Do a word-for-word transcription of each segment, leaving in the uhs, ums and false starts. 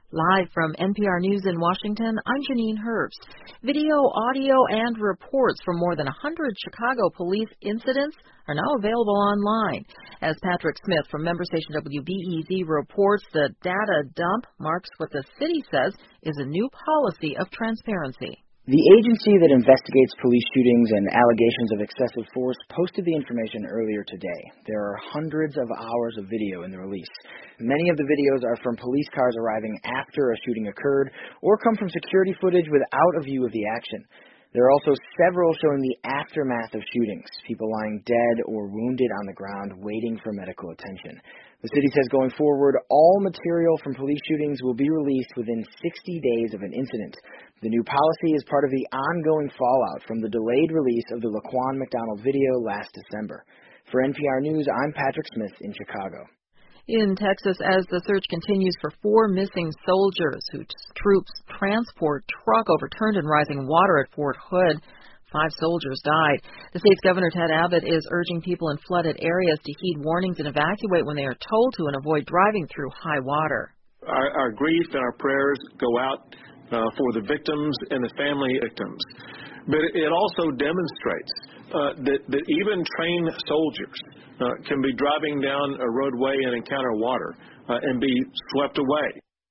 Live from N P R News in Washington, I'm Janine Herbst. Video, audio, and reports from more than one hundred Chicago police incidents are now available online. As Patrick Smith from member station W B E Z reports, the data dump marks what the city says is a new policy of transparency. The agency that investigates police shootings and allegations of excessive force posted the information earlier today. There are hundreds of hours of video in the release. Many of the videos are from police cars arriving after a shooting occurred or come from security footage without a view of the action. There are also several showing the aftermath of shootings, people lying dead or wounded on the ground waiting for medical attention. The city says going forward, all material from police shootings will be released within sixty days of an incident. The new policy is part of the ongoing fallout from the delayed release of the Laquan McDonald video last December. For N P R News, I'm Patrick Smith in Chicago. In Texas, as the search continues for four missing soldiers whose troops transport truck overturned in rising water at Fort Hood, five soldiers died. The state's Governor Ted Abbott is urging people in flooded areas to heed warnings and evacuate when they are told to and avoid driving through high water. Our, our grief and our prayers go out uh, for the victims and the family victims. But it also demonstrates uh, that, that even trained soldiers uh, can be driving down a roadway and encounter water uh, and be swept away.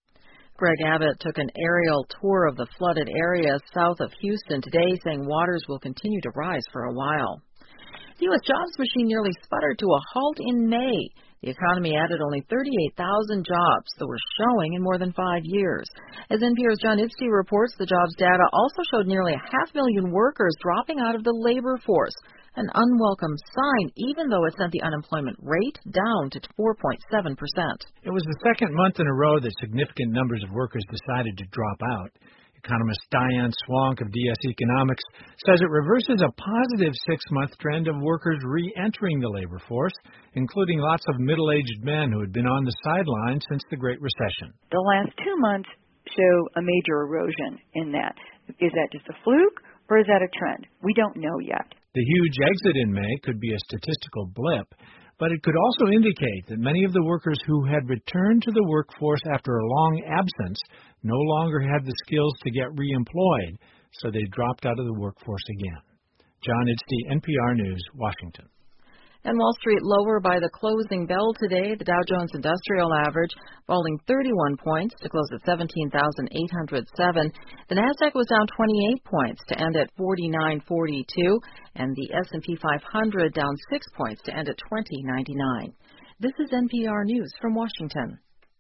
Greg Abbott took an aerial tour of the flooded area south of Houston today, saying waters will continue to rise for a while. The U S jobs machine nearly sputtered to a halt in May. The economy added only thirty-eight thousand jobs that were showing in more than five years. As N P R's John Idsey reports, the jobs data also showed nearly a half million workers dropping out of the labor force, an unwelcome sign, even though it sent the unemployment rate down to four point seven percent. It was the second month in a row that significant numbers of workers decided to drop out. Economist Diane Swank of D S Economics says it reverses a positive six-month trend of workers re-entering the labor force, including lots of middle-aged men who had been on the sidelines since the Great Recession. The last two months show a major erosion in that. Is that just a fluke, or is that a trend? We don't know yet. The huge exit in May could be a statistical blip, but it could also indicate that many of the workers who had returned to the workforce after a long absence no longer had the skills to get reemployed, so they dropped out of the workforce again. John Idsey, N P R News, Washington. And Wall Street lower by the closing bell today. The Dow Jones Industrial Average falling thirty-one points to close at seventeen thousand eight hundred seven. The Nasdaq was down twenty-eight points to end at forty-nine forty-two, and the S and P five hundred down six points to end at twenty ninety-nine. This is N P R News from Washington.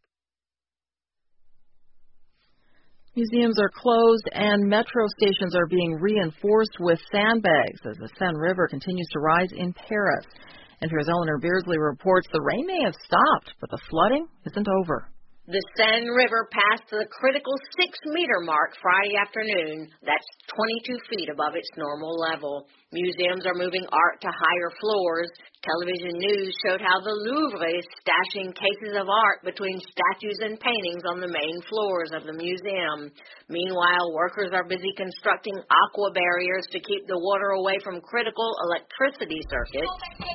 Museums are closed and metro stations are being reinforced with sandbags as the Seine River continues to rise in Paris. N P R's Eleanor Beardsley reports the rain may have stopped, but the flooding isn't over. The Seine River passed the critical six-meter mark Friday afternoon. That's twenty-two feet above its normal level. Museums are moving art to higher floors. Television news showed how the Louvre is stashing cases of art between statues and paintings on the main floors of the museum. Meanwhile, workers are busy constructing aqua barriers to keep the water away from critical electricity circuits.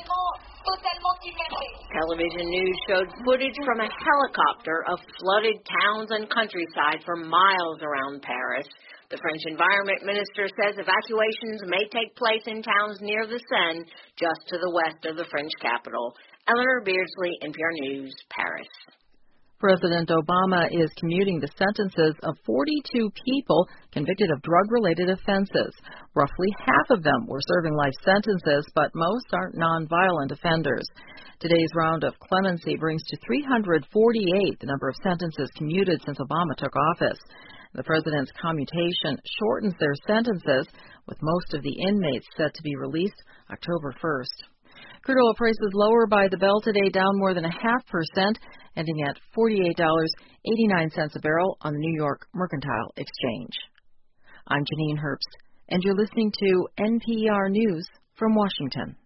Television news showed footage from a helicopter of flooded towns and countryside for miles around Paris. The French Environment Minister says evacuations may take place in towns near the Seine, just to the west of the French capital. Eleanor Beardsley, N P R News, Paris. President Obama is commuting the sentences of forty-two people convicted of drug-related offenses. Roughly half of them were serving life sentences, but most are nonviolent offenders. Today's round of clemency brings to three hundred forty-eight the number of sentences commuted since Obama took office. The president's commutation shortens their sentences, with most of the inmates set to be released October first. Crude oil prices lower by the bell today, down more than a half percent, ending at forty-eight dollars and eighty-nine cents a barrel on the New York Mercantile Exchange. I'm Janine Herbst, and you're listening to N P R News from Washington.